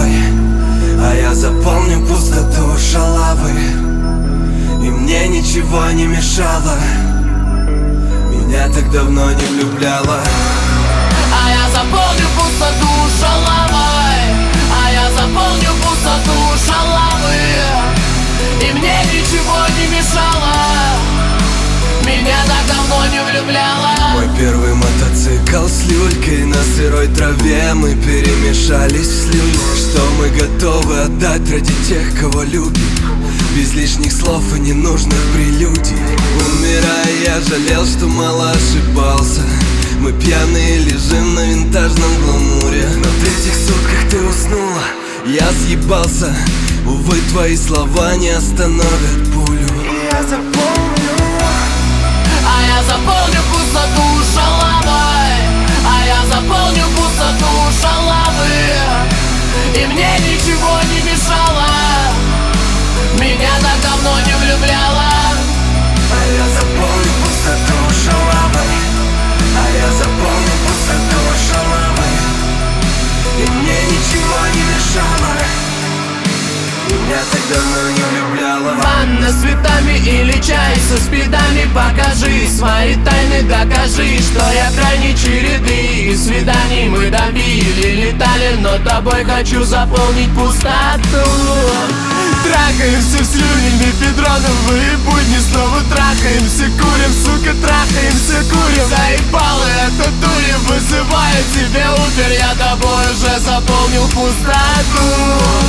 шалавой, а я заполню пустоту шалавой. И мне ничего не мешало, меня так давно не влюбляла. А я заполню пустоту шалавой, а я заполню пустоту шалавы. И мне ничего не мешало, меня так давно не влюбляла. Мой первый мотоцикл с люлькой, на сырой траве мы перемешались в слюне. Что мы готовы отдать ради тех, кого любим, без лишних слов и ненужных прелюдий. Умирая, я жалел, что мало ошибался. Мы пьяные лежим на винтажном гламуре. На третьих сутках ты уснула, я съебался. Увы, твои слова не остановят пулю. И я запомню. А я заполню пустоту шалавой, а я заполню пустоту шалавы. И мне ничего не мешало, меня так давно не влюбляла. А я заполню пустоту шалавой, а я заполню пустоту шалавой. И мне ничего не мешало, меня так давно не влюбляла. Ванна с цветами или чай со спидами, покажи свои тайны, докажи, что я крайней череды и свиданий мы добили, летали, но тобой хочу заполнить пустоту. Трахаемся в слюне, мефедроновые будни, снова трахаемся, курим, сука, трахаемся, курим. Заебало это дури, вызываю тебе Убер, я тобой уже заполнил пустоту.